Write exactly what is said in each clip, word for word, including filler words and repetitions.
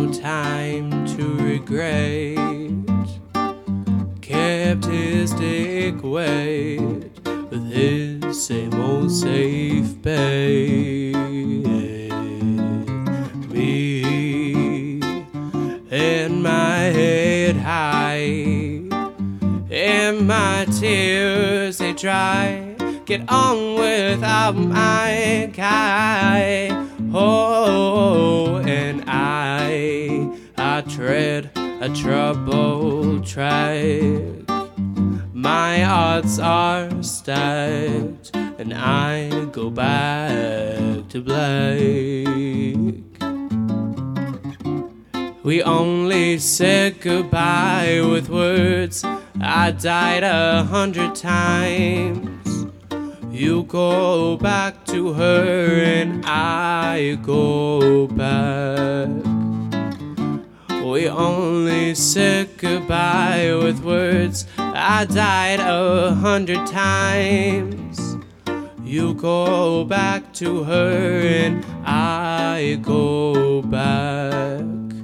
no time to regret. Kept his dick wet with his same old safe bet. Me and my head high and my tears they dry. Get on without my guy. Oh, and I, I tread a troubled track. My odds are stacked, and I go back to black. We only said goodbye with words. I died a hundred times. You go back to her and I go back. We only said goodbye with words. I died a hundred times. You go back to her and I go back.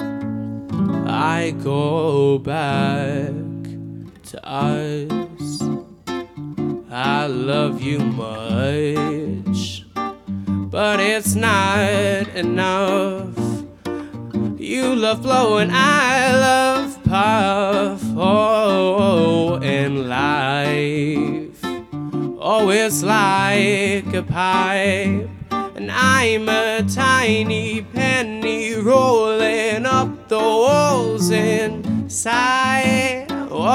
I go back to us. I love you much, but it's not enough. You love blow and I love puff. Oh, and life, oh, it's like a pipe, and I'm a tiny penny rolling up the walls inside.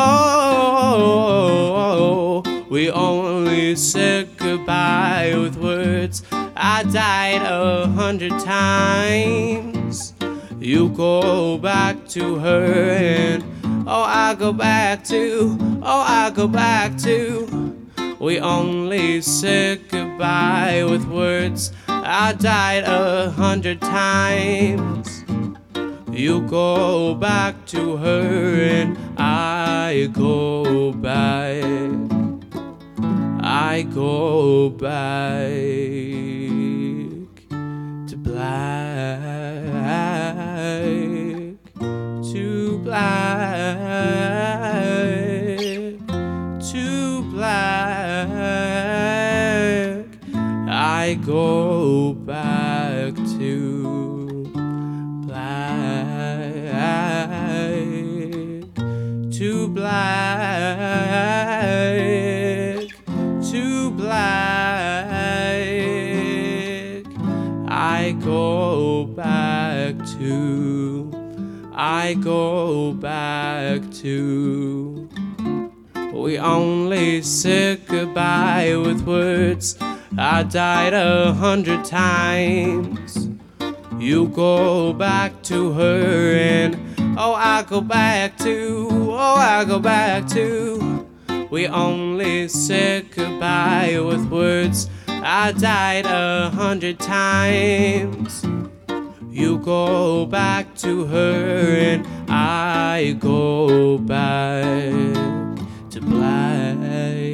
Oh, we only said goodbye with words. I died a hundred times. You go back to her and oh, I go back to, oh, I go back to. We only said goodbye with words. I died a hundred times. You go back to her and I go back. I go back to black, to black, to black. I go back to black, to black, to black. I go back to, I go back to. We only said goodbye with words. I died a hundred times. You go back to her and oh, I go back to, oh, I go back to. We only said goodbye with words. I died a hundred times. You go back to her and I go back to black.